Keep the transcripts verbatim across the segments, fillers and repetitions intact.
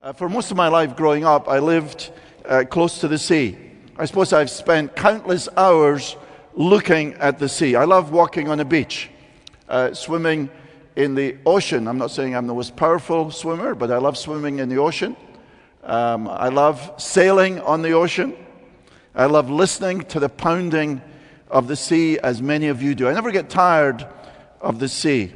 Uh, for most of my life growing up, I lived uh, close to the sea. I suppose I've spent countless hours looking at the sea. I love walking on a beach, uh, swimming in the ocean. I'm not saying I'm the most powerful swimmer, but I love swimming in the ocean. Um, I love sailing on the ocean. I love listening to the pounding of the sea, as many of you do. I never get tired of the sea.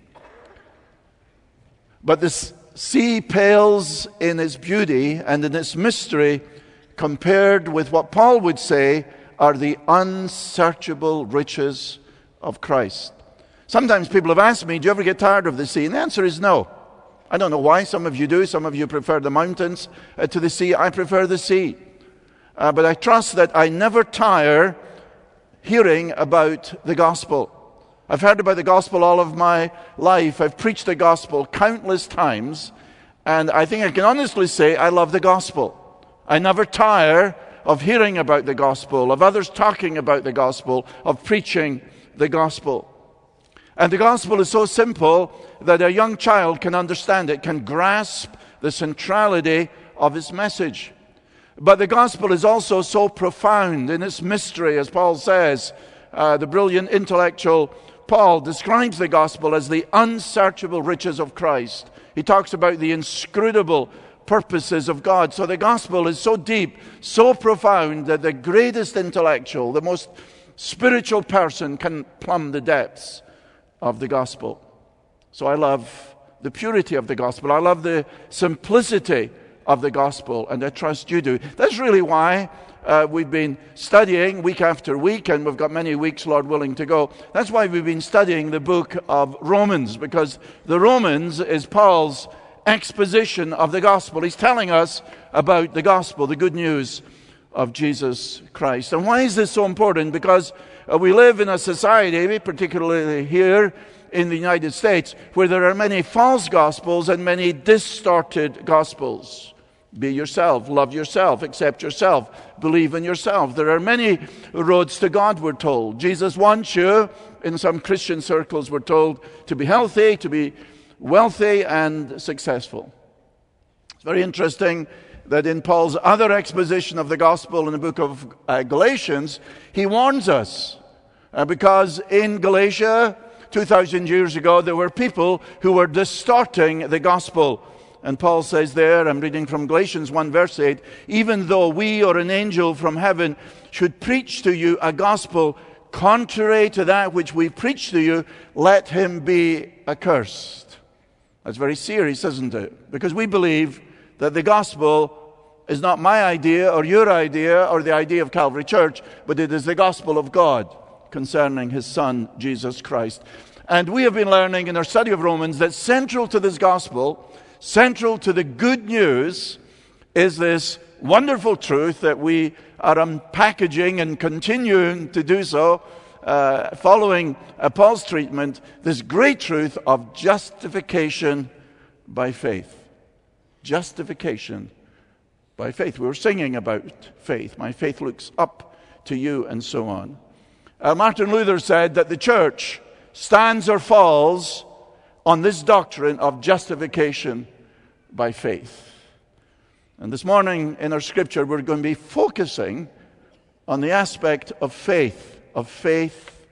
But this sea pales in its beauty and in its mystery compared with what Paul would say are the unsearchable riches of Christ. Sometimes people have asked me, do you ever get tired of the sea? And the answer is no. I don't know why. Some of you do. Some of you prefer the mountains uh, to the sea. I prefer the sea. Uh, but I trust that I never tire hearing about the gospel. I've heard about the gospel all of my life. I've preached the gospel countless times. And I think I can honestly say I love the gospel. I never tire of hearing about the gospel, of others talking about the gospel, of preaching the gospel. And the gospel is so simple that a young child can understand it, can grasp the centrality of its message. But the gospel is also so profound in its mystery, as Paul says. Uh, the brilliant intellectual Paul describes the gospel as the unsearchable riches of Christ. He talks about the inscrutable purposes of God. So the gospel is so deep, so profound, that the greatest intellectual, the most spiritual person can plumb the depths of the gospel. So I love the purity of the gospel. I love the simplicity of the gospel, and I trust you do. That's really why uh, we've been studying week after week, and we've got many weeks, Lord willing, to go. That's why we've been studying the book of Romans, because the Romans is Paul's exposition of the gospel. He's telling us about the gospel, the good news of Jesus Christ. And why is this so important? Because uh, we live in a society, particularly here in the United States, where there are many false gospels and many distorted gospels. Be yourself, love yourself, accept yourself, believe in yourself. There are many roads to God, we're told. Jesus wants you, in some Christian circles we're told, to be healthy, to be wealthy and successful. It's very interesting that in Paul's other exposition of the gospel in the book of uh, Galatians, he warns us. Uh, because in Galatia, two thousand years ago, there were people who were distorting the gospel. And Paul says there, I'm reading from Galatians one verse eight, even though we or an angel from heaven should preach to you a gospel contrary to that which we preach to you, let him be accursed. That's very serious, isn't it? Because we believe that the gospel is not my idea or your idea or the idea of Calvary Church, but it is the gospel of God concerning his Son, Jesus Christ. And we have been learning in our study of Romans that central to this gospel, central to the good news, is this wonderful truth that we are unpackaging and continuing to do so, uh, following uh, Paul's treatment, this great truth of justification by faith. Justification by faith. We were singing about faith. My faith looks up to you, and so on. Uh, Martin Luther said that the church stands or falls on this doctrine of justification by faith. And this morning in our scripture, we're going to be focusing on the aspect of faith, of faith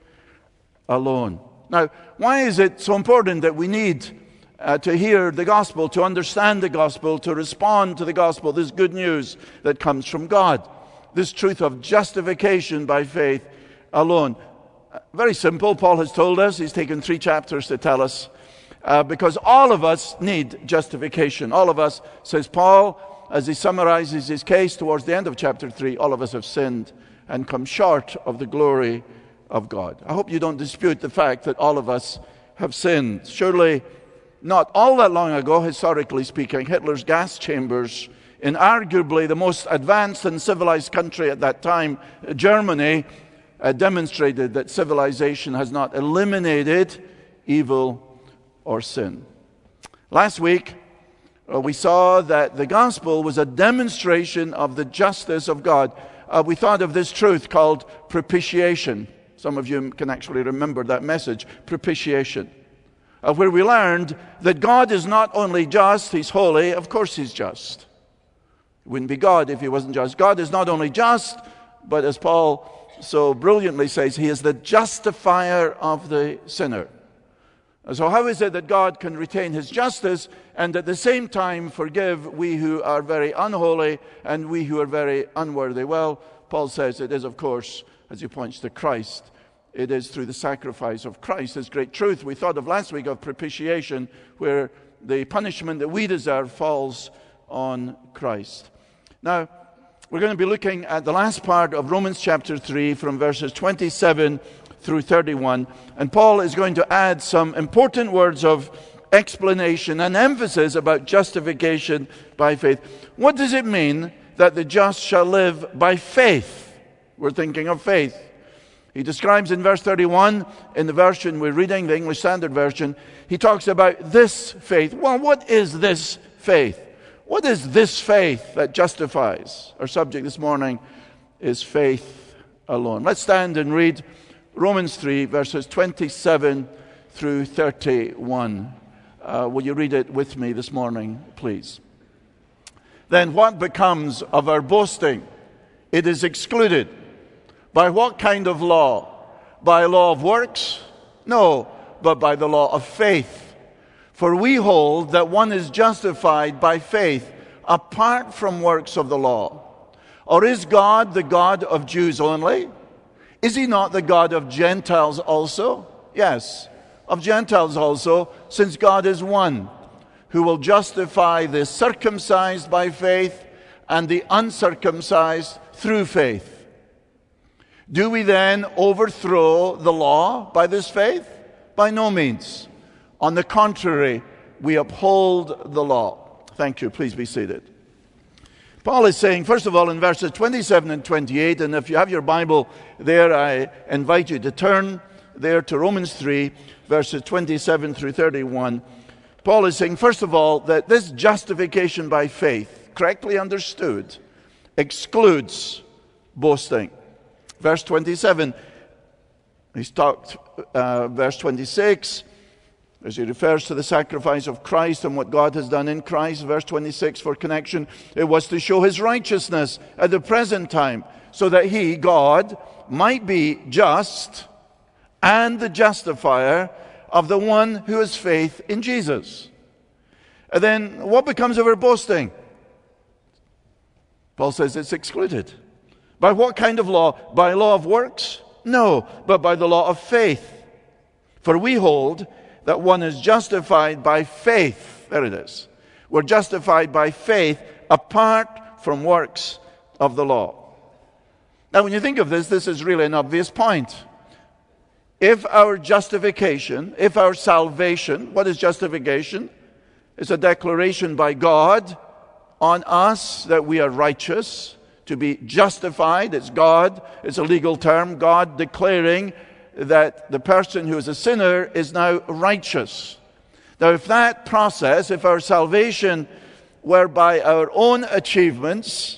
alone. Now, why is it so important that we need uh, to hear the gospel, to understand the gospel, to respond to the gospel, this good news that comes from God, this truth of justification by faith alone? Uh, very simple. Paul has told us, he's taken three chapters to tell us, Uh, because all of us need justification. All of us, says Paul, as he summarizes his case towards the end of chapter three, all of us have sinned and come short of the glory of God. I hope you don't dispute the fact that all of us have sinned. Surely not all that long ago, historically speaking, Hitler's gas chambers in arguably the most advanced and civilized country at that time, Germany, uh, demonstrated that civilization has not eliminated evil or sin. Last week, uh, we saw that the gospel was a demonstration of the justice of God. Uh, we thought of this truth called propitiation. Some of you can actually remember that message, propitiation. uh, where we learned that God is not only just, He's holy, of course He's just. He wouldn't be God if He wasn't just. God is not only just, but as Paul so brilliantly says, He is the justifier of the sinner. So how is it that God can retain His justice and at the same time forgive we who are very unholy and we who are very unworthy? Well, Paul says it is, of course, as he points to Christ, it is through the sacrifice of Christ. This great truth we thought of last week of propitiation, where the punishment that we deserve falls on Christ. Now, we're going to be looking at the last part of Romans chapter three from verses twenty-seven through thirty-one. And Paul is going to add some important words of explanation and emphasis about justification by faith. What does it mean that the just shall live by faith? We're thinking of faith. He describes in verse thirty-one, in the version we're reading, the English Standard Version, he talks about this faith. Well, what is this faith? What is this faith that justifies? Our subject this morning is faith alone. Let's stand and read Romans three, verses twenty-seven through thirty-one. Uh, will you read it with me this morning, please? Then what becomes of our boasting? It is excluded. By what kind of law? By law of works? No, but by the law of faith. For we hold that one is justified by faith apart from works of the law. Or is God the God of Jews only? Is He not the God of Gentiles also? Yes, of Gentiles also, since God is one, who will justify the circumcised by faith and the uncircumcised through faith. Do we then overthrow the law by this faith? By no means. On the contrary, we uphold the law. Thank you. Please be seated. Paul is saying, first of all, in verses twenty-seven and twenty-eight, and if you have your Bible there, I invite you to turn there to Romans three, verses twenty-seven through thirty-one. Paul is saying, first of all, that this justification by faith, correctly understood, excludes boasting. Verse twenty-seven, he's talked, uh, verse twenty-six, as he refers to the sacrifice of Christ and what God has done in Christ. Verse twenty-six, for connection, it was to show His righteousness at the present time, so that He, God, might be just and the justifier of the one who has faith in Jesus. And then what becomes of our boasting? Paul says it's excluded. By what kind of law? By law of works? No, but by the law of faith. For we hold that one is justified by faith. There it is. We're justified by faith apart from works of the law. Now, when you think of this, this is really an obvious point. If our justification, if our salvation, what is justification? It's a declaration by God on us that we are righteous. To be justified, it's God, it's a legal term, God declaring that the person who is a sinner is now righteous. Now, if that process, if our salvation were by our own achievements,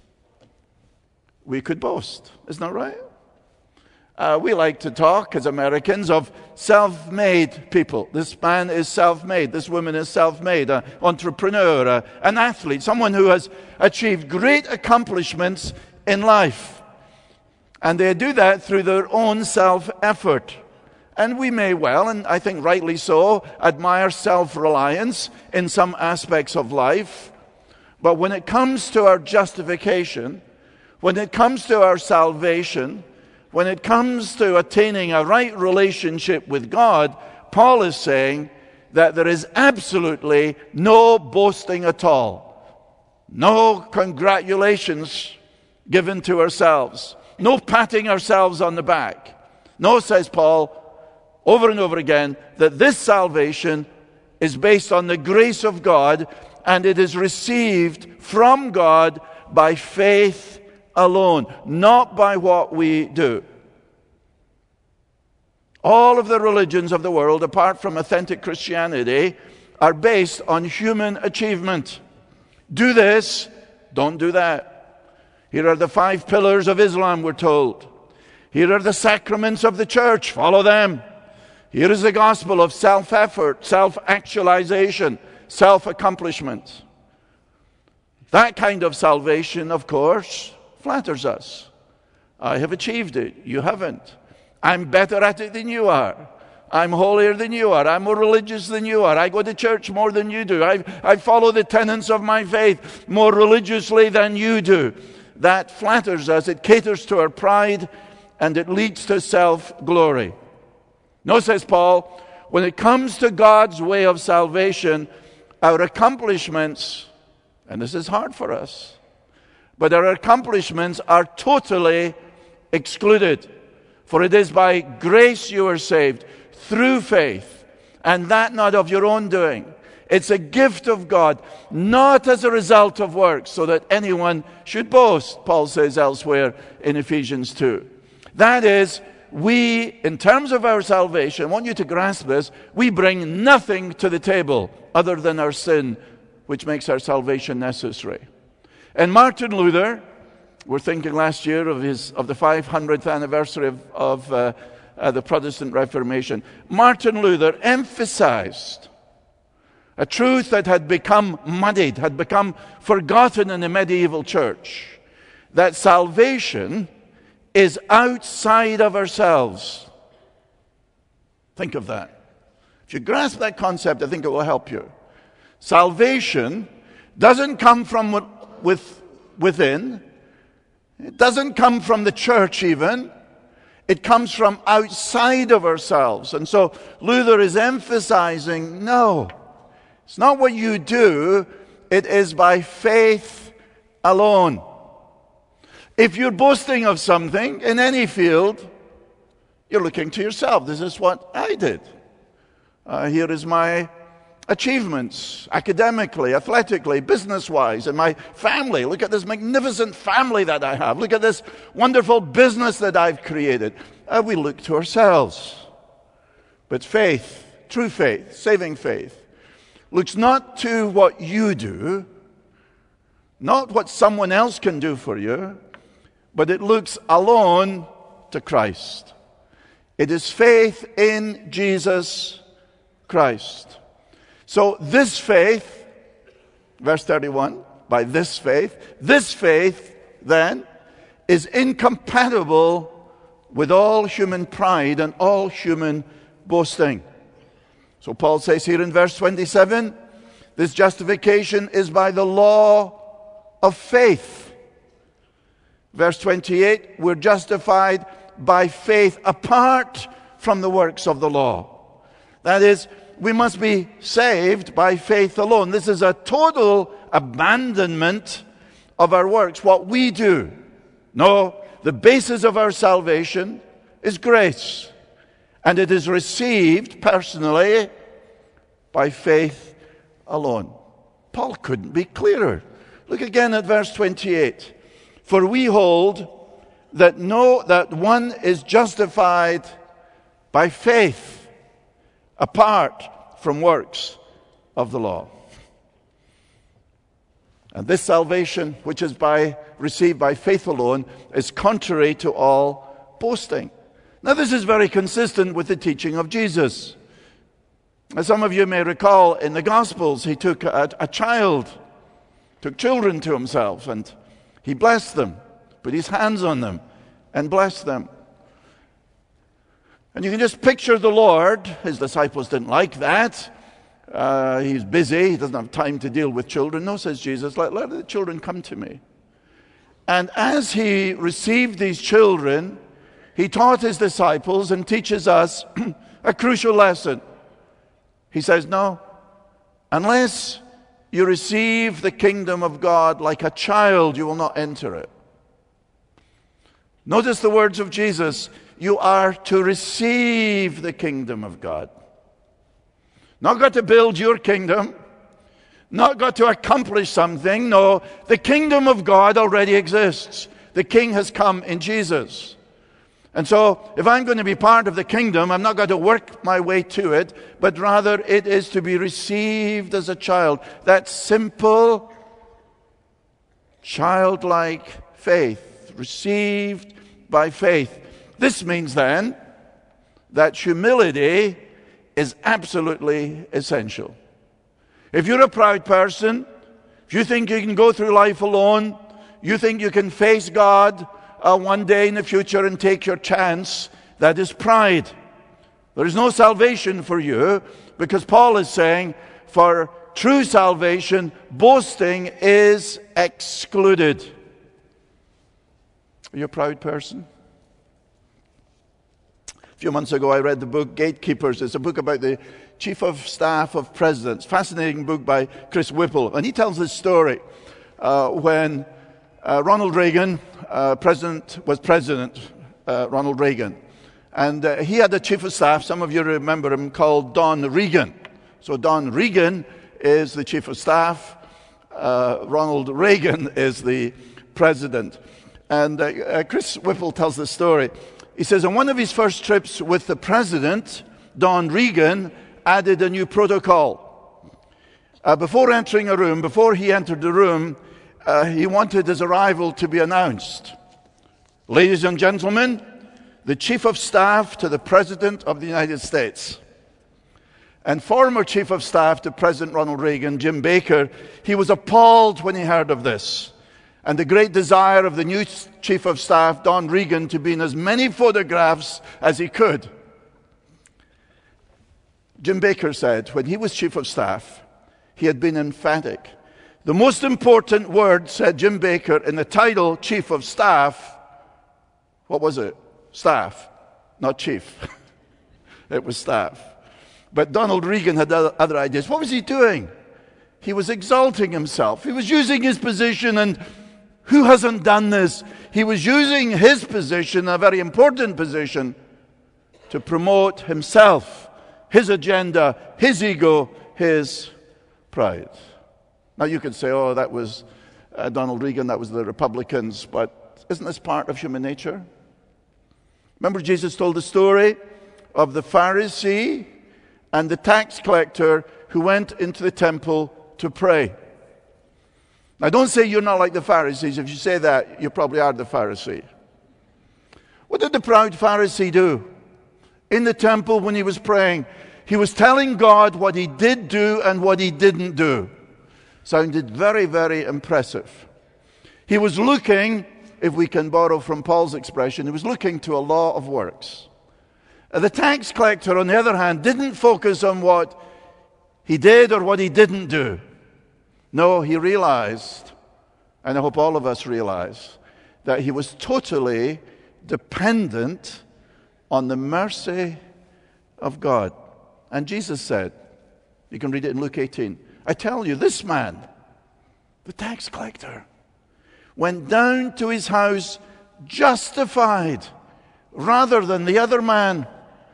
we could boast. Isn't that right? Uh, we like to talk, as Americans, of self-made people. This man is self-made. This woman is self-made. An entrepreneur, uh, an athlete, someone who has achieved great accomplishments in life. And they do that through their own self-effort. And we may well, and I think rightly so, admire self-reliance in some aspects of life. But when it comes to our justification, when it comes to our salvation, when it comes to attaining a right relationship with God, Paul is saying that there is absolutely no boasting at all. No congratulations given to ourselves. No patting ourselves on the back. No, says Paul, over and over again, that this salvation is based on the grace of God, and it is received from God by faith alone, not by what we do. All of the religions of the world, apart from authentic Christianity, are based on human achievement. Do this, don't do that. Here are the five pillars of Islam, we're told. Here are the sacraments of the church, follow them. Here is the gospel of self-effort, self-actualization, self-accomplishment. That kind of salvation, of course, flatters us. I have achieved it. You haven't. I'm better at it than you are. I'm holier than you are. I'm more religious than you are. I go to church more than you do. I, I follow the tenets of my faith more religiously than you do. That flatters us. It caters to our pride, and it leads to self-glory. No, says Paul, when it comes to God's way of salvation, our accomplishments, and this is hard for us, but our accomplishments are totally excluded. For it is by grace you are saved, through faith, and that not of your own doing. It's a gift of God, not as a result of works, so that anyone should boast, Paul says elsewhere in Ephesians two. That is, we, in terms of our salvation, I want you to grasp this, we bring nothing to the table other than our sin, which makes our salvation necessary. And Martin Luther, we're thinking last year of his of the five hundredth anniversary of, of uh, uh, the Protestant Reformation. Martin Luther emphasized a truth that had become muddied, had become forgotten in the medieval church, that salvation is outside of ourselves. Think of that. If you grasp that concept, I think it will help you. Salvation doesn't come from with, within. It doesn't come from the church even. It comes from outside of ourselves. And so Luther is emphasizing, no, it's not what you do. It is by faith alone. If you're boasting of something in any field, you're looking to yourself. This is what I did. Uh, here is my achievements, academically, athletically, business-wise, and my family. Look at this magnificent family that I have. Look at this wonderful business that I've created. Uh, we look to ourselves. But faith, true faith, saving faith, looks not to what you do, not what someone else can do for you, but it looks alone to Christ. It is faith in Jesus Christ. So this faith, verse thirty-one, by this faith, this faith then is incompatible with all human pride and all human boasting. So Paul says here in verse twenty-seven, this justification is by the law of faith. Verse twenty-eight, we're justified by faith apart from the works of the law. That is, we must be saved by faith alone. This is a total abandonment of our works, what we do. No, the basis of our salvation is grace. And it is received personally by faith alone. Paul couldn't be clearer. Look again at verse twenty-eight. For we hold that no that one is justified by faith apart from works of the law. And this salvation, which is by received by faith alone, is contrary to all boasting. Now this is very consistent with the teaching of Jesus. As some of you may recall, in the Gospels, he took a, a child, took children to himself, and he blessed them, put his hands on them, and blessed them. And you can just picture the Lord. His disciples didn't like that. Uh, he's busy. He doesn't have time to deal with children. No, says Jesus, let, let the children come to me. And as he received these children, he taught his disciples and teaches us a crucial lesson. He says, no, unless you receive the kingdom of God like a child, you will not enter it. Notice the words of Jesus. You are to receive the kingdom of God. Not got to build your kingdom. Not got to accomplish something. No, the kingdom of God already exists. The king has come in Jesus. And so, if I'm going to be part of the kingdom, I'm not going to work my way to it, but rather it is to be received as a child. That simple, childlike faith, received by faith. This means then that humility is absolutely essential. If you're a proud person, if you think you can go through life alone, you think you can face God uh, one day in the future and take your chance, that is pride. There is no salvation for you, because Paul is saying, for true salvation, boasting is excluded. Are you a proud person? A few months ago, I read the book Gatekeepers. It's a book about the Chief of Staff of Presidents. Fascinating book by Chris Whipple. And he tells this story uh, when uh, Ronald Reagan, uh, president, was President uh, Ronald Reagan. And uh, he had a Chief of Staff, some of you remember him, called Don Regan. So Don Regan is the Chief of Staff. Uh, Ronald Reagan is the President. And uh, uh, Chris Whipple tells the story. He says, on one of his first trips with the President, Don Regan added a new protocol. Uh, before entering a room, before he entered the room, uh, he wanted his arrival to be announced. Ladies and gentlemen, the Chief of Staff to the President of the United States. And former Chief of Staff to President Ronald Reagan, Jim Baker, he was appalled when he heard of this. And the great desire of the new Chief of Staff, Don Regan, to be in as many photographs as he could. Jim Baker said, when he was Chief of Staff, he had been emphatic. The most important word, said Jim Baker, in the title Chief of Staff, what was it? Staff, not chief. It was staff. But Donald Regan had other ideas. What was he doing? He was exalting himself. He was using his position, and who hasn't done this? He was using his position, a very important position, to promote himself, his agenda, his ego, his pride. Now you could say, oh, that was uh, Donald Regan, that was the Republicans, but isn't this part of human nature? Remember Jesus told the story of the Pharisee and the tax collector who went into the temple to pray. Now, don't say you're not like the Pharisees. If you say that, you probably are the Pharisee. What did the proud Pharisee do? In the temple when he was praying, he was telling God what he did do and what he didn't do. Sounded very, very impressive. He was looking, if we can borrow from Paul's expression, he was looking to a law of works. The tax collector, on the other hand, didn't focus on what he did or what he didn't do. No, he realized, and I hope all of us realize, that he was totally dependent on the mercy of God. And Jesus said, you can read it in Luke eighteen, I tell you, this man, the tax collector, went down to his house justified rather than the other man.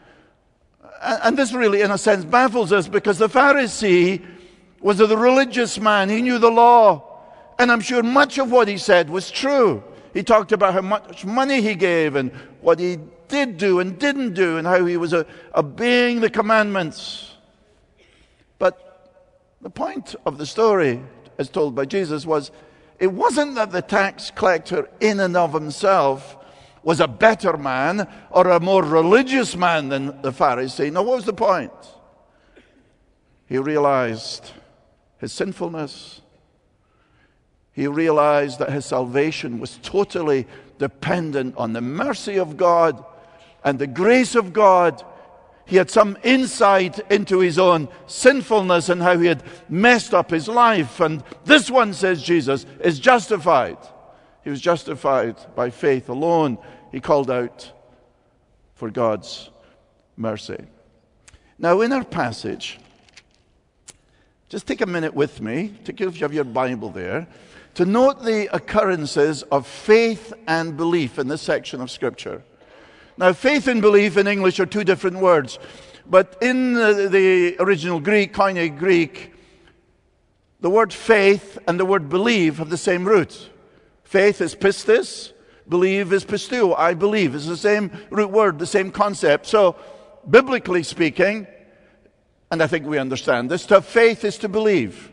And this really, in a sense, baffles us, because the Pharisee was the religious man. He knew the law. And I'm sure much of what he said was true. He talked about how much money he gave and what he did do and didn't do and how he was uh, obeying the commandments. But the point of the story, as told by Jesus, was it wasn't that the tax collector in and of himself was a better man or a more religious man than the Pharisee. No, what was the point? He realized his sinfulness. He realized that his salvation was totally dependent on the mercy of God and the grace of God. He had some insight into his own sinfulness and how he had messed up his life. And this one, says Jesus, is justified. He was justified by faith alone. He called out for God's mercy. Now, in our passage, just take a minute with me, take if you have your Bible there, to note the occurrences of faith and belief in this section of Scripture. Now, faith and belief in English are two different words, but in the, the original Greek, Koine Greek, the word faith and the word believe have the same root. Faith is pistis, believe is pisteuo, I believe. It's the same root word, the same concept. So, biblically speaking, and I think we understand this, to have faith is to believe.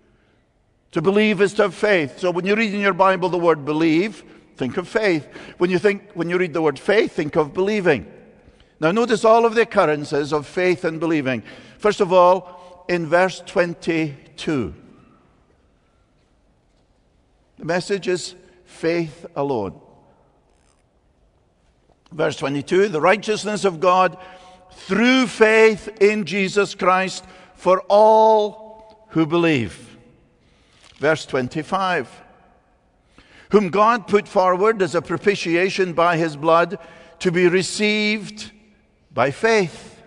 To believe is to have faith. So when you read in your Bible the word believe, think of faith. When you think, when you read the word faith, think of believing. Now notice all of the occurrences of faith and believing. First of all, in verse twenty-two. The message is faith alone. Verse twenty-two, the righteousness of God through faith in Jesus Christ for all who believe. Verse twenty-five, whom God put forward as a propitiation by his blood to be received by faith.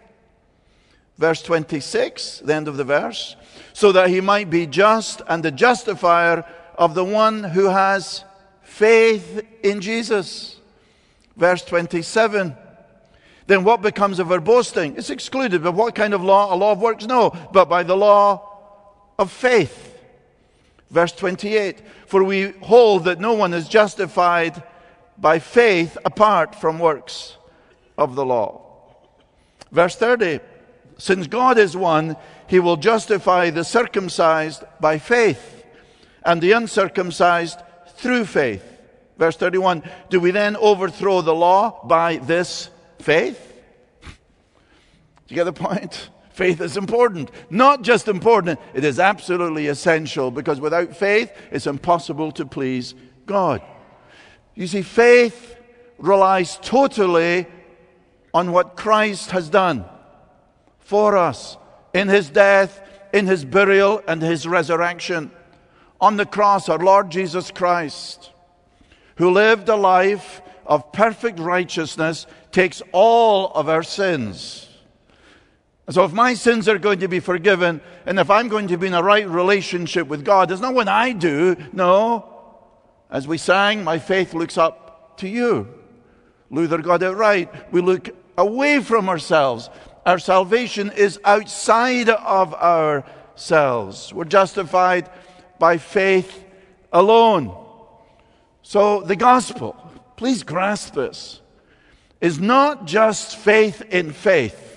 Verse twenty-six, the end of the verse, so that he might be just and the justifier of the one who has faith in Jesus. Verse twenty-seven, then what becomes of our boasting? It's excluded. But what kind of law? A law of works? No, but by the law of faith. Verse twenty-eight, for we hold that no one is justified by faith apart from works of the law. Verse thirty, since God is one, he will justify the circumcised by faith and the uncircumcised through faith. Verse thirty-one, do we then overthrow the law by this faith? Do you get the point? Faith is important. Not just important, it is absolutely essential, because without faith, it's impossible to please God. You see, faith relies totally on what Christ has done for us in his death, in his burial, and his resurrection. On the cross, our Lord Jesus Christ, who lived a life of perfect righteousness, takes all of our sins. So if my sins are going to be forgiven, and if I'm going to be in a right relationship with God, it's not what I do. No. As we sang, my faith looks up to you. Luther got it right. We look away from ourselves. Our salvation is outside of ourselves. We're justified by faith alone. So the gospel, please grasp this, is not just faith in faith.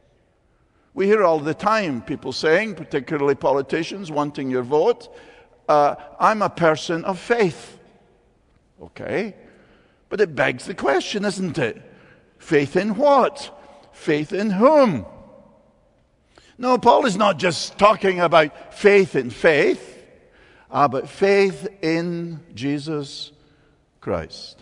We hear all the time people saying, particularly politicians wanting your vote, uh, I'm a person of faith. Okay, but it begs the question, isn't it? Faith in what? Faith in whom? No, Paul is not just talking about faith in faith, uh, but faith in Jesus Christ.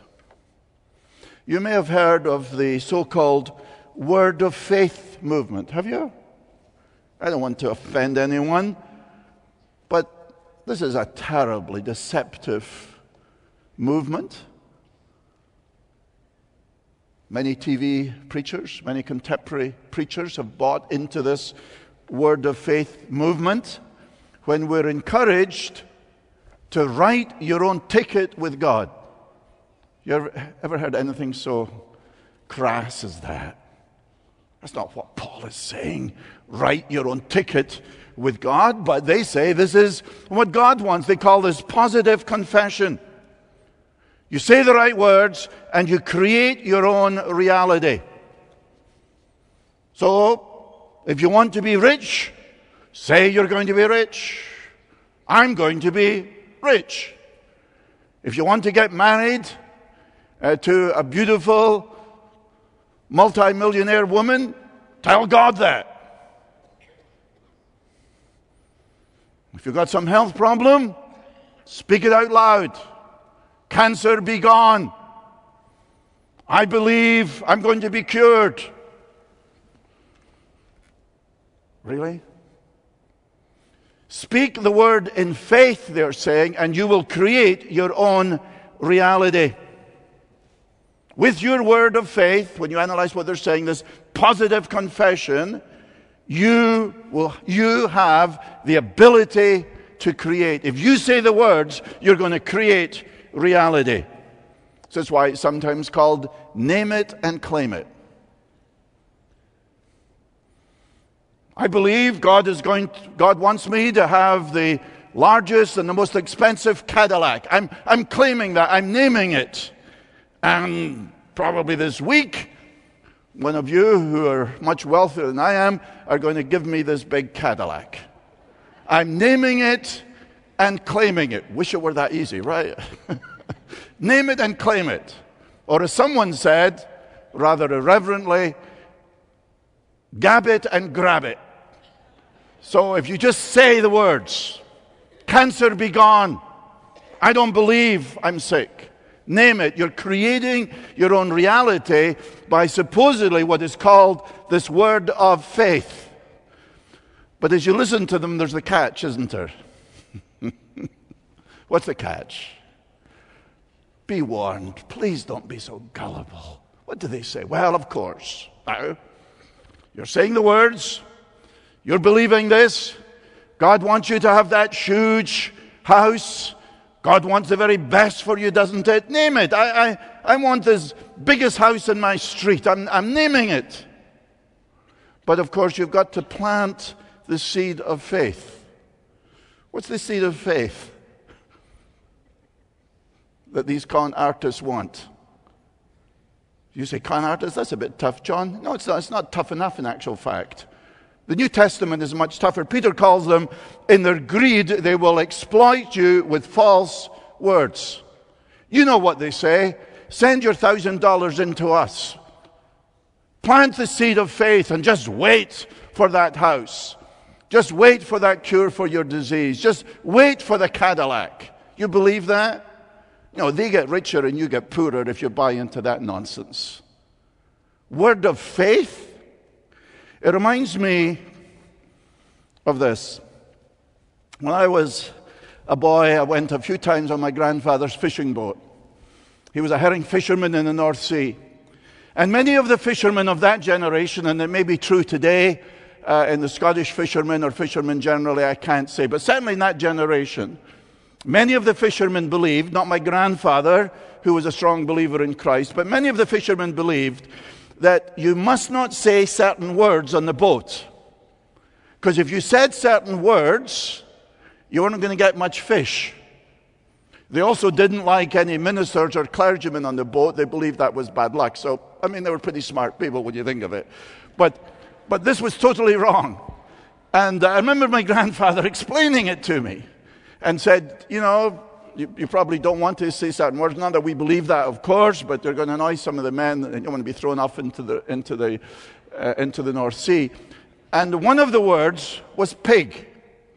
You may have heard of the so-called Word of Faith movement. Have you? I don't want to offend anyone, but this is a terribly deceptive movement. Many T V preachers, many contemporary preachers have bought into this Word of Faith movement when we're encouraged to write your own ticket with God. You ever, ever heard anything so crass as that? That's not what Paul is saying. Write your own ticket with God, but they say this is what God wants. They call this positive confession. You say the right words and you create your own reality. So, if you want to be rich, say you're going to be rich. I'm going to be rich. If you want to get married uh, to a beautiful multi-millionaire woman, tell God that. If you've got some health problem, speak it out loud. Cancer be gone. I believe I'm going to be cured. Really? Speak the word in faith, they're saying, and you will create your own reality. With your word of faith, when you analyze what they're saying, this positive confession, you will, you have the ability to create. If you say the words, you're going to create reality. So that's why it's sometimes called name it and claim it. I believe God is going to, God wants me to have the largest and the most expensive Cadillac. I'm I'm claiming that. I'm naming it. And probably this week, one of you who are much wealthier than I am are going to give me this big Cadillac. I'm naming it and claiming it. Wish it were that easy, right? Name it and claim it. Or as someone said, rather irreverently, Gab it and grab it. So if you just say the words, cancer be gone, I don't believe I'm sick. Name it. You're creating your own reality by supposedly what is called this word of faith. But as you listen to them, there's the catch, isn't there? What's the catch? Be warned. Please don't be so gullible. What do they say? Well, of course. Now, you're saying the words. You're believing this. God wants you to have that huge house. God wants the very best for you, doesn't it? Name it. I, I, I want this biggest house in my street. I'm, I'm naming it. But of course, you've got to plant the seed of faith. What's the seed of faith that these con artists want? You say, con artists? That's a bit tough, John. No, it's not. It's not tough enough in actual fact. The New Testament is much tougher. Peter calls them, in their greed, they will exploit you with false words. You know what they say. Send your thousand dollars into us. Plant the seed of faith and just wait for that house. Just wait for that cure for your disease. Just wait for the Cadillac. You believe that? No, they get richer and you get poorer if you buy into that nonsense. Word of faith? It reminds me of this. When I was a boy, I went a few times on my grandfather's fishing boat. He was a herring fisherman in the North Sea. And many of the fishermen of that generation, and it may be true today uh, in the Scottish fishermen or fishermen generally, I can't say, but certainly in that generation, many of the fishermen believed, not my grandfather, who was a strong believer in Christ, but many of the fishermen believed that you must not say certain words on the boat. Because if you said certain words, you weren't going to get much fish. They also didn't like any ministers or clergymen on the boat. They believed that was bad luck. So, I mean, they were pretty smart people when you think of it. But, but this was totally wrong. And I remember my grandfather explaining it to me and said, you know, You, you probably don't want to say certain words. Not that we believe that, of course, but they're going to annoy some of the men, and you don't want to be thrown off into the into the uh, into the North Sea. And one of the words was pig.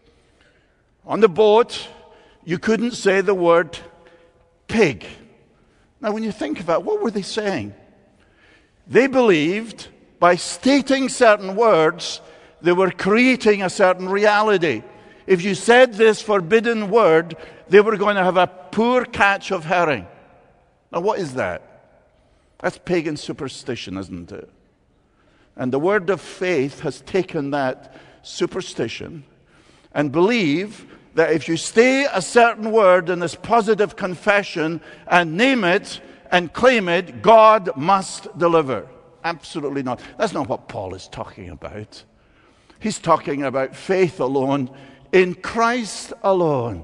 On the boat, you couldn't say the word pig. Now, when you think about it, what were they saying? They believed by stating certain words, they were creating a certain reality. If you said this forbidden word, they were going to have a poor catch of herring. Now, what is that? That's pagan superstition, isn't it? And the word of faith has taken that superstition and believe that if you say a certain word in this positive confession and name it and claim it, God must deliver. Absolutely not. That's not what Paul is talking about. He's talking about faith alone, in Christ alone.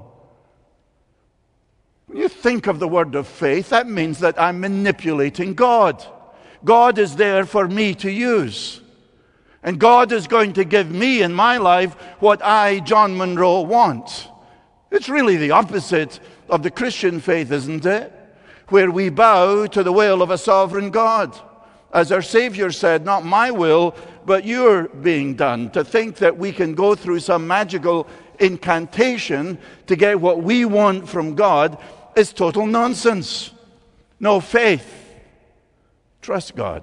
When you think of the word of faith, that means that I'm manipulating God. God is there for me to use. And God is going to give me in my life what I, John Monroe, want. It's really the opposite of the Christian faith, isn't it? Where we bow to the will of a sovereign God. As our Savior said, not my will, but your being done. To think that we can go through some magical incantation to get what we want from God is total nonsense. No faith. Trust God.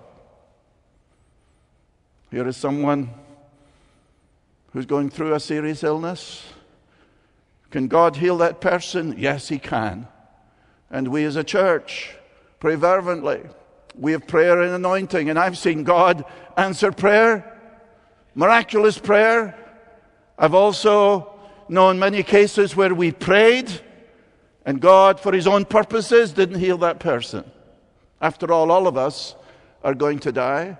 Here is someone who's going through a serious illness. Can God heal that person? Yes, He can. And we as a church pray fervently. We have prayer and anointing, and I've seen God answer prayer, miraculous prayer. I've also known many cases where we prayed, and God, for His own purposes, didn't heal that person. After all, all of us are going to die.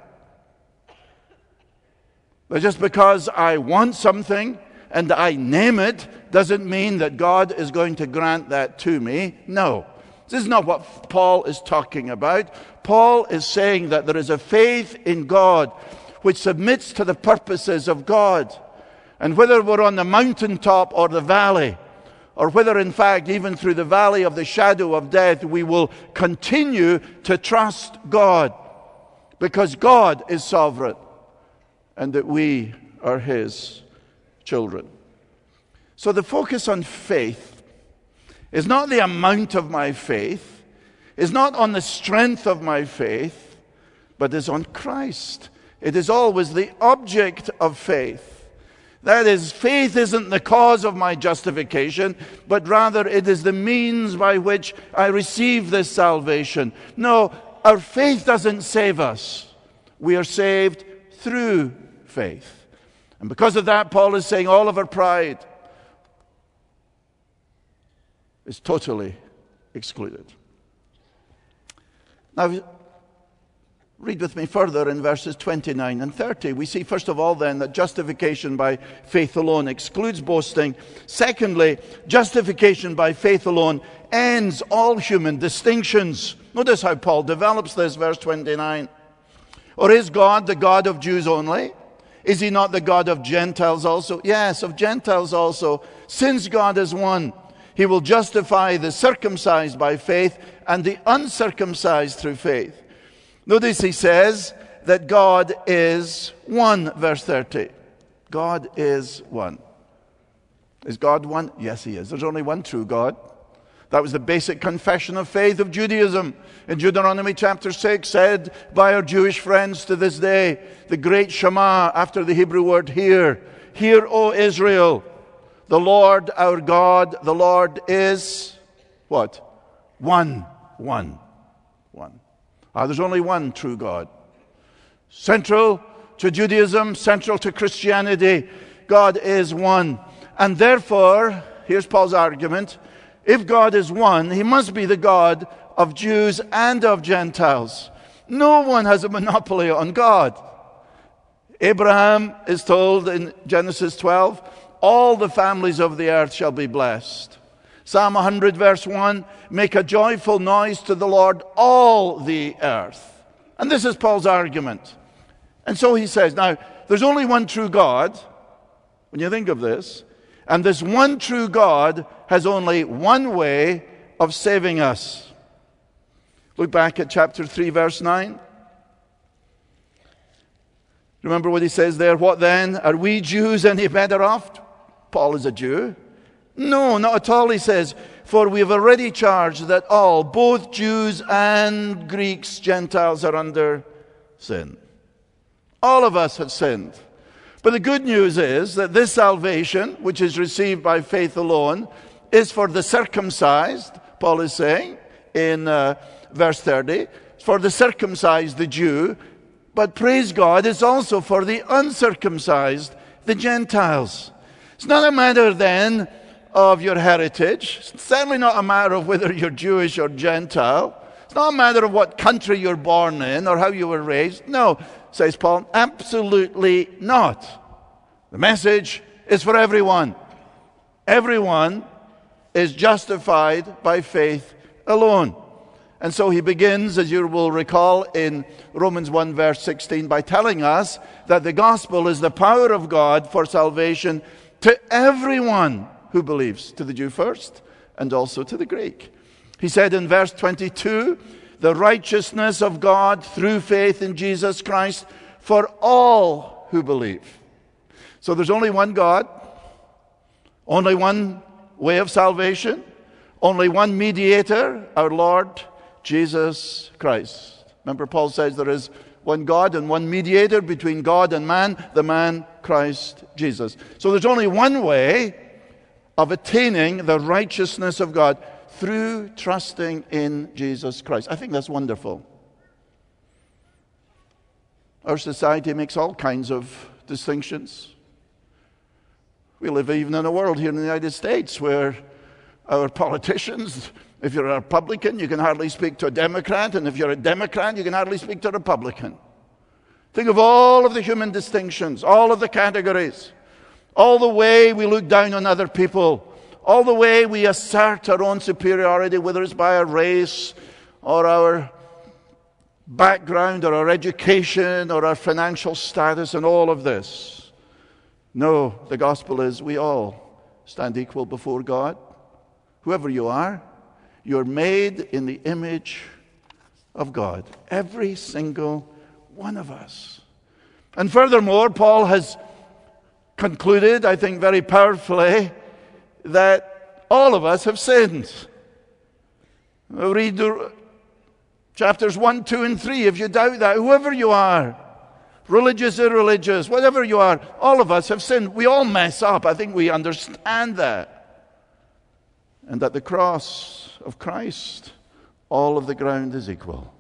But just because I want something and I name it doesn't mean that God is going to grant that to me. No. This is not what Paul is talking about. Paul is saying that there is a faith in God which submits to the purposes of God. And whether we're on the mountaintop or the valley, or whether in fact even through the valley of the shadow of death, we will continue to trust God, because God is sovereign. and that we are his children. So the focus on faith is not the amount of my faith, is not on the strength of my faith, but is on Christ. It is always the object of faith. That is, faith isn't the cause of my justification, but rather it is the means by which I receive this salvation. No, our faith doesn't save us. We are saved through faith. And because of that, Paul is saying all of our pride is totally excluded. Now, read with me further in verses twenty-nine and thirty. We see, first of all, then, that justification by faith alone excludes boasting. Secondly, justification by faith alone ends all human distinctions. Notice how Paul develops this, verse twenty-nine. Or is God the God of Jews only? Is he not the God of Gentiles also? Yes, of Gentiles also. Since God is one, he will justify the circumcised by faith and the uncircumcised through faith. Notice he says that God is one, verse thirty. God is one. Is God one? Yes, he is. There's only one true God. That was the basic confession of faith of Judaism. In Deuteronomy chapter six, said by our Jewish friends to this day, the great Shema after the Hebrew word hear. Hear, O Israel, the Lord our God, the Lord is what? One. One. One. Ah, there's only one true God. Central to Judaism, central to Christianity, God is one. And therefore, here's Paul's argument, if God is one, he must be the God of Jews and of Gentiles. No one has a monopoly on God. Abraham is told in Genesis twelve, all the families of the earth shall be blessed. Psalm one hundred verse one, make a joyful noise to the Lord, all the earth. And this is Paul's argument. And so he says, now, there's only one true God, when you think of this, and this one true God has only one way of saving us. Look back at chapter three, verse nine. Remember what he says there? What then? Are we Jews any better off? Paul is a Jew. No, not at all, he says. For we have already charged that all, both Jews and Greeks, Gentiles, are under sin. All of us have sinned. But the good news is that this salvation, which is received by faith alone, is for the circumcised, Paul is saying in uh, verse thirty, for the circumcised, the Jew, but praise God, it's also for the uncircumcised, the Gentiles. It's not a matter then of your heritage. It's certainly not a matter of whether you're Jewish or Gentile. It's not a matter of what country you're born in or how you were raised. No, says Paul, absolutely not. The message is for everyone. Everyone is justified by faith alone. And so he begins, as you will recall, in Romans one verse sixteen, by telling us that the gospel is the power of God for salvation to everyone who believes, to the Jew first, and also to the Greek. He said in verse twenty-two, the righteousness of God through faith in Jesus Christ for all who believe. So there's only one God, only one way of salvation, only one mediator, our Lord Jesus Christ. Remember, Paul says there is one God and one mediator between God and man, the man Christ Jesus. So there's only one way of attaining the righteousness of God, through trusting in Jesus Christ. I think that's wonderful. Our society makes all kinds of distinctions. We live even in a world here in the United States where our politicians, if you're a Republican, you can hardly speak to a Democrat, and if you're a Democrat, you can hardly speak to a Republican. Think of all of the human distinctions, all of the categories, all the way we look down on other people, all the way we assert our own superiority, whether it's by our race or our background or our education or our financial status and all of this. No, the gospel is we all stand equal before God. Whoever you are, you're made in the image of God. Every single one of us. And furthermore, Paul has concluded, I think very powerfully, that all of us have sinned. We'll read the chapters one, two, and three. If you doubt that, whoever you are, religious, irreligious, whatever you are, all of us have sinned. We all mess up. I think we understand that. And at the cross of Christ, all of the ground is equal.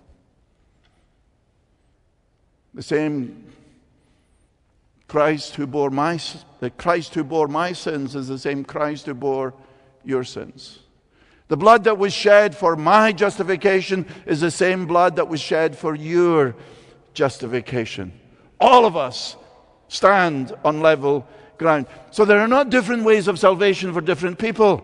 The same Christ who bore my the Christ who bore my sins is the same Christ who bore your sins. The blood that was shed for my justification is the same blood that was shed for your justification. All of us stand on level ground. So there are not different ways of salvation for different people.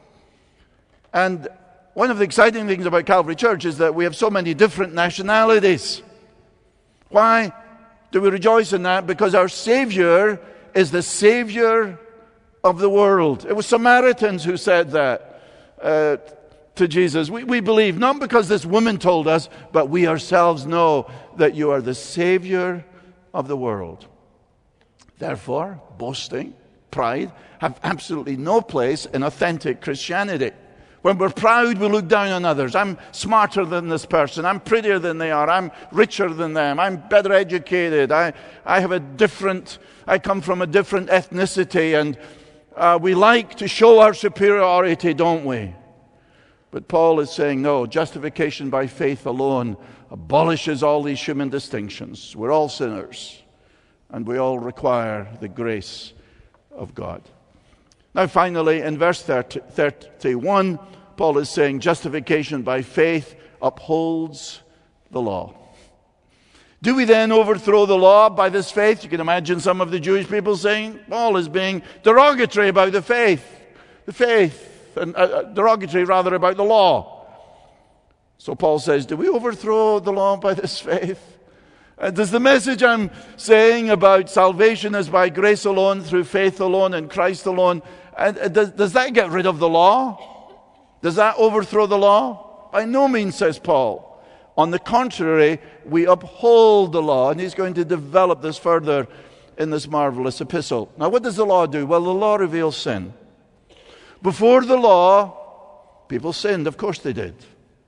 And one of the exciting things about Calvary Church is that we have so many different nationalities. Why do we rejoice in that? Because our Savior is the Savior of the world. It was Samaritans who said that uh, to Jesus. We, we believe, not because this woman told us, but we ourselves know that you are the Savior of the world. Therefore, boasting, pride, have absolutely no place in authentic Christianity. When we're proud, we look down on others. I'm smarter than this person. I'm prettier than they are. I'm richer than them. I'm better educated. I, I have a different, I come from a different ethnicity. And uh, we like to show our superiority, don't we? But Paul is saying, no, justification by faith alone abolishes all these human distinctions. We're all sinners. And we all require the grace of God. Now finally, in verse thirty, thirty-one, Paul is saying justification by faith upholds the law. Do we then overthrow the law by this faith? You can imagine some of the Jewish people saying Paul is being derogatory about the faith. The faith, and uh, derogatory rather about the law. So Paul says, do we overthrow the law by this faith? Uh, does the message I'm saying about salvation is by grace alone, through faith alone, in Christ alone, and uh, does, does that get rid of the law? Does that overthrow the law? By no means, says Paul. On the contrary, we uphold the law, and he's going to develop this further in this marvelous epistle. Now, what does the law do? Well, the law reveals sin. Before the law, people sinned. Of course they did.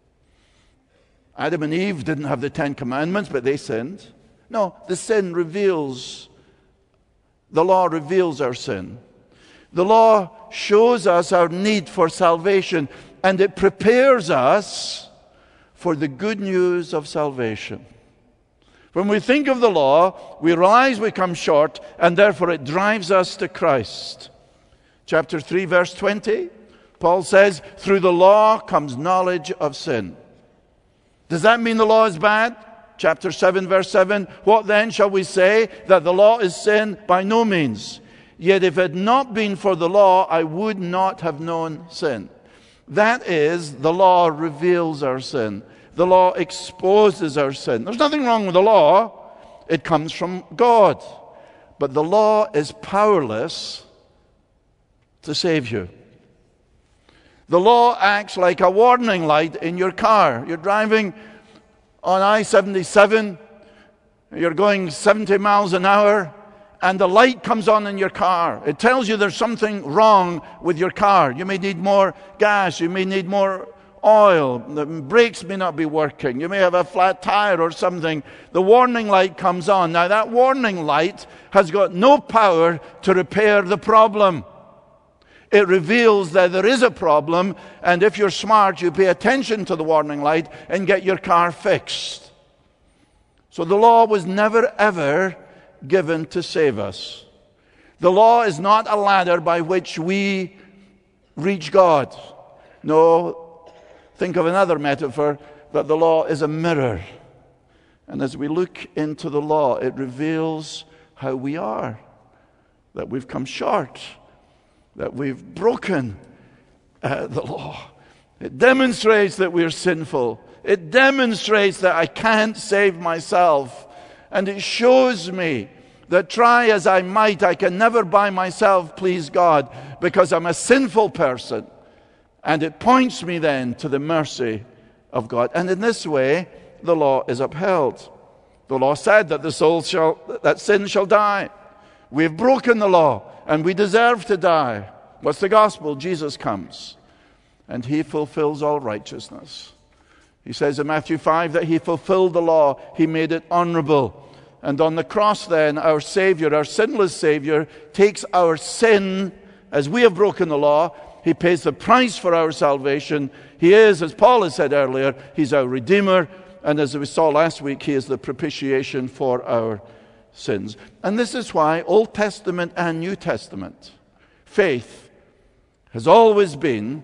Adam and Eve didn't have the Ten Commandments, but they sinned. No, the sin reveals, the law reveals our sin. The law shows us our need for salvation, and it prepares us for the good news of salvation. When we think of the law, we realize we come short, and therefore it drives us to Christ. Chapter three, verse twenty, Paul says, through the law comes knowledge of sin. Does that mean the law is bad? Chapter seven, verse seven, what then shall we say? That the law is sin? By no means. Yet if it had not been for the law, I would not have known sin. That is, the law reveals our sin. The law exposes our sin. There's nothing wrong with the law. It comes from God. But the law is powerless to save you. The law acts like a warning light in your car. You're driving on I seventy-seven. You're going seventy miles an hour. And the light comes on in your car. It tells you there's something wrong with your car. You may need more gas. You may need more oil. The brakes may not be working. You may have a flat tire or something. The warning light comes on. Now that warning light has got no power to repair the problem. It reveals that there is a problem, and if you're smart, you pay attention to the warning light and get your car fixed. So the law was never ever given to save us. The law is not a ladder by which we reach God. No, think of another metaphor, that the law is a mirror. And as we look into the law, it reveals how we are, that we've come short, that we've broken uh, the law. It demonstrates that we're sinful. It demonstrates that I can't save myself. And it shows me that try as I might, I can never by myself please God because I'm a sinful person. And it points me then to the mercy of God. And in this way, the law is upheld. The law said that the soul shall, that sin shall die. We have broken the law, and we deserve to die. What's the gospel? Jesus comes, and he fulfills all righteousness. He says in Matthew five that he fulfilled the law. He made it honorable. And on the cross then, our Savior, our sinless Savior, takes our sin as we have broken the law. He pays the price for our salvation. He is, as Paul has said earlier, he's our Redeemer. And as we saw last week, he is the propitiation for our sins. And this is why Old Testament and New Testament faith has always been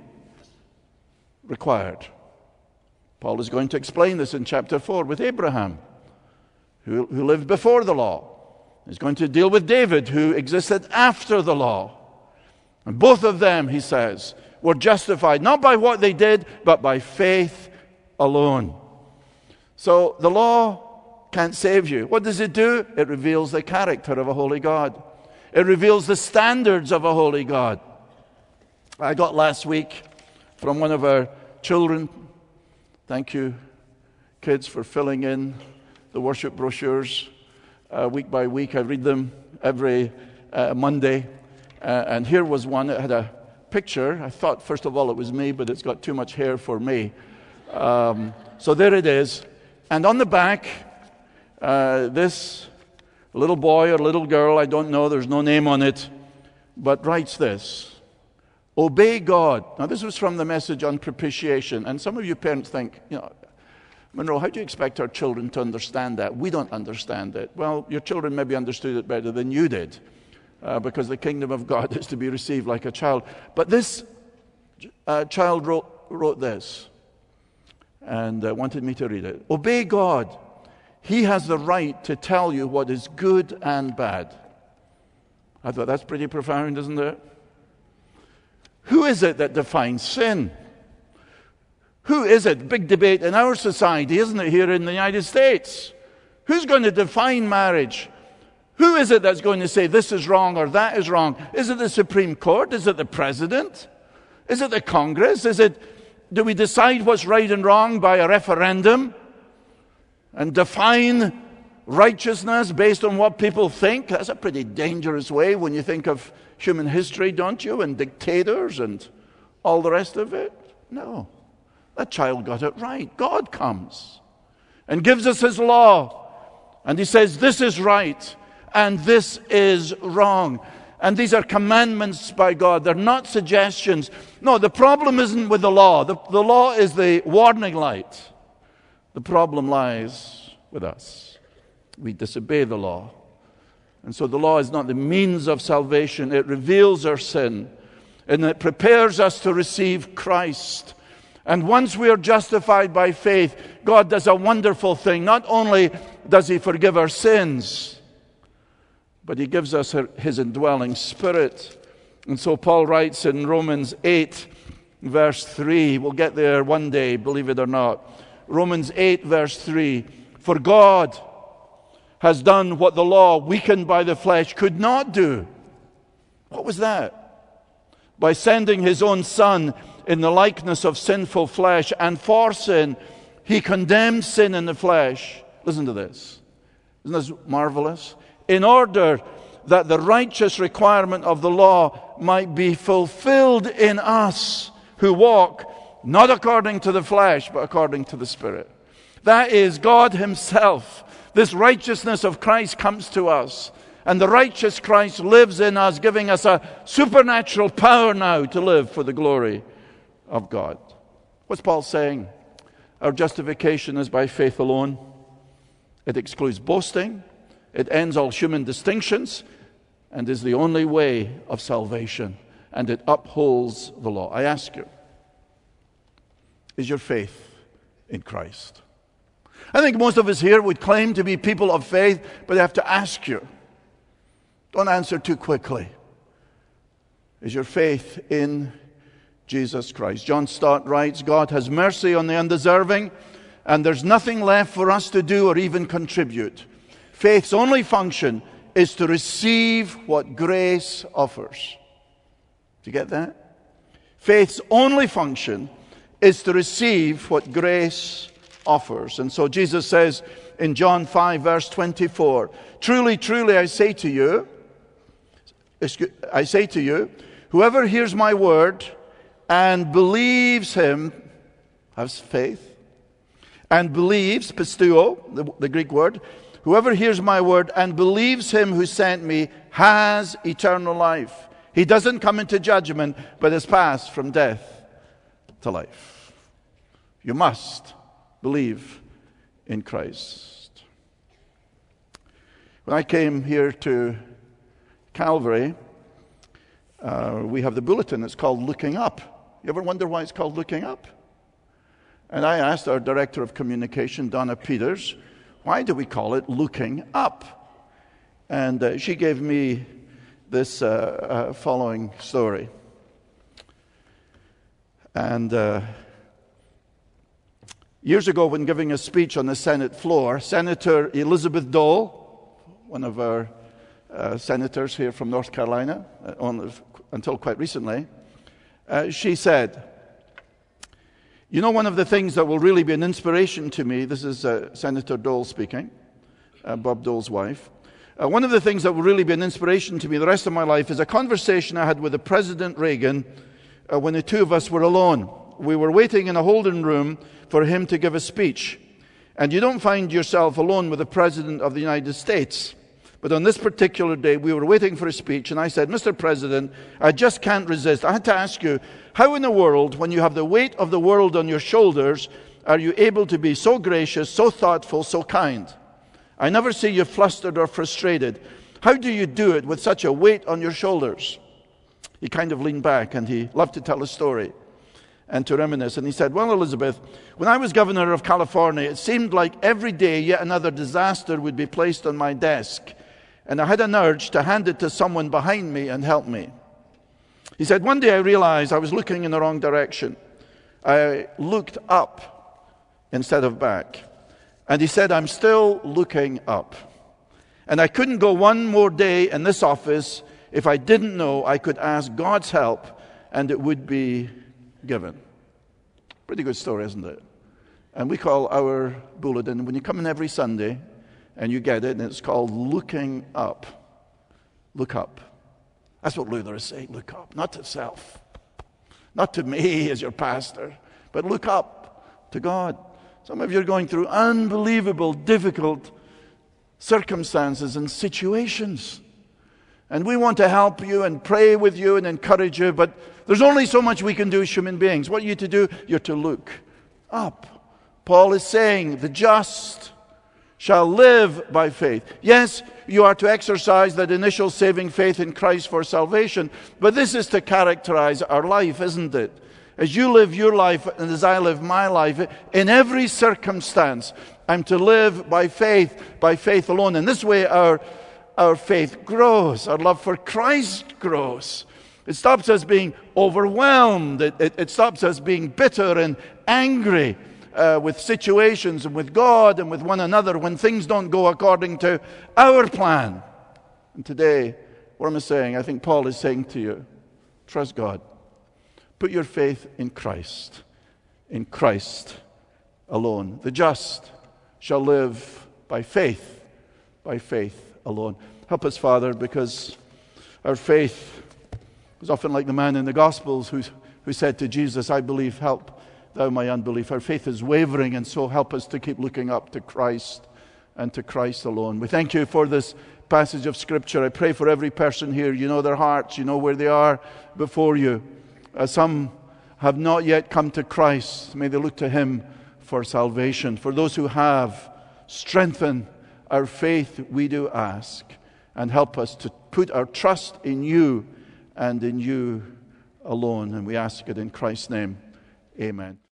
required. Paul is going to explain this in chapter four with Abraham, who, who lived before the law. He's going to deal with David, who existed after the law. And both of them, he says, were justified not by what they did, but by faith alone. So the law can't save you. What does it do? It reveals the character of a holy God. It reveals the standards of a holy God. I got last week from one of our children, thank you, kids, for filling in the worship brochures uh, week by week. I read them every uh, Monday. Uh, and here was one that had a picture. I thought, first of all, it was me, but it's got too much hair for me. Um, so there it is. And on the back, uh, this little boy or little girl, I don't know, there's no name on it, but writes this: obey God. Now, this was from the message on propitiation. And some of you parents think, you know, Monroe, how do you expect our children to understand that? We don't understand it. Well, your children maybe understood it better than you did, uh, because the kingdom of God is to be received like a child. But this uh, child wrote, wrote this, and uh, wanted me to read it. Obey God. He has the right to tell you what is good and bad. I thought that's pretty profound, isn't it? Who is it that defines sin? Who is it? Big debate in our society, isn't it, here in the United States? Who's going to define marriage? Who is it that's going to say this is wrong or that is wrong? Is it the Supreme Court? Is it the President? Is it the Congress? Is it, do we decide what's right and wrong by a referendum and define righteousness based on what people think? That's a pretty dangerous way when you think of human history, don't you? And dictators and all the rest of it. No. That child got it right. God comes and gives us his law. And he says, this is right and this is wrong. And these are commandments by God. They're not suggestions. No, the problem isn't with the law. The, the law is the warning light. The problem lies with us. We disobey the law. And so the law is not the means of salvation. It reveals our sin, and it prepares us to receive Christ. And once we are justified by faith, God does a wonderful thing. Not only does he forgive our sins, but he gives us his indwelling Spirit. And so Paul writes in Romans eight, verse three. We'll get there one day, believe it or not. Romans eight, verse three. For God has done what the law, weakened by the flesh, could not do. What was that? By sending his own Son in the likeness of sinful flesh, and for sin, he condemned sin in the flesh. Listen to this. Isn't this marvelous? In order that the righteous requirement of the law might be fulfilled in us who walk not according to the flesh, but according to the Spirit. That is God himself. This righteousness of Christ comes to us. And the righteous Christ lives in us, giving us a supernatural power now to live for the glory of God. What's Paul saying? Our justification is by faith alone. It excludes boasting. It ends all human distinctions and is the only way of salvation. And it upholds the law. I ask you, is your faith in Christ? I think most of us here would claim to be people of faith, but I have to ask you, don't answer too quickly. Is your faith in Jesus Christ? John Stott writes, God has mercy on the undeserving, and there's nothing left for us to do or even contribute. Faith's only function is to receive what grace offers. Do you get that? Faith's only function is to receive what grace offers. And so Jesus says in John five, verse twenty-four, "Truly, truly, I say to you, I say to you, whoever hears my word and believes him," has faith, "and believes," pisteuo, the, the Greek word, "whoever hears my word and believes him who sent me has eternal life." He doesn't come into judgment, but is passed from death to life. You must believe in Christ. When I came here to Calvary, uh, we have the bulletin. It's called Looking Up. You ever wonder why it's called Looking Up? And I asked our Director of Communication, Donna Peters, why do we call it Looking Up? And uh, she gave me this uh, uh, following story. And uh, years ago, when giving a speech on the Senate floor, Senator Elizabeth Dole, one of our uh, senators here from North Carolina, uh, on, until quite recently, uh, she said, "You know, one of the things that will really be an inspiration to me," this is uh, Senator Dole speaking, uh, Bob Dole's wife, Uh, one of the things that will really be an inspiration to me the rest of my life is a conversation I had with the President Reagan uh, when the two of us were alone. We were waiting in a holding room for him to give a speech. And you don't find yourself alone with the President of the United States. But on this particular day, we were waiting for a speech, and I said, "Mister President, I just can't resist. I had to ask you, how in the world, when you have the weight of the world on your shoulders, are you able to be so gracious, so thoughtful, so kind? I never see you flustered or frustrated. How do you do it with such a weight on your shoulders?" He kind of leaned back, and he loved to tell a story and to reminisce. And he said, "Well, Elizabeth, when I was governor of California, it seemed like every day yet another disaster would be placed on my desk. And I had an urge to hand it to someone behind me and help me." He said, "One day I realized I was looking in the wrong direction. I looked up instead of back." And he said, "I'm still looking up. And I couldn't go one more day in this office if I didn't know I could ask God's help and it would be given." Pretty good story, isn't it? And we call our bulletin, when you come in every Sunday and you get it, and it's called Looking Up. Look up. That's what Luther is saying, look up. Not to self. Not to me as your pastor, but look up to God. Some of you are going through unbelievable, difficult circumstances and situations. And we want to help you and pray with you and encourage you, but there's only so much we can do as human beings. What are you to do? You're to look up. Paul is saying, the just shall live by faith. Yes, you are to exercise that initial saving faith in Christ for salvation, but this is to characterize our life, isn't it? As you live your life and as I live my life, in every circumstance, I'm to live by faith, by faith alone. And this way our, our faith grows. Our love for Christ grows. It stops us being overwhelmed. It, it, it stops us being bitter and angry uh, with situations and with God and with one another when things don't go according to our plan. And today, what am I saying? I think Paul is saying to you, trust God. Put your faith in Christ, in Christ alone. The just shall live by faith, by faith alone. Help us, Father, because our faith is often like the man in the Gospels who, who said to Jesus, "I believe, help thou my unbelief." Our faith is wavering, and so help us to keep looking up to Christ and to Christ alone. We thank you for this passage of Scripture. I pray for every person here. You know their hearts. You know where they are before you. Uh, some have not yet come to Christ. May they look to Him for salvation. For those who have, strengthen our faith, we do ask. And help us to put our trust in you and in you alone. And we ask it in Christ's name. Amen.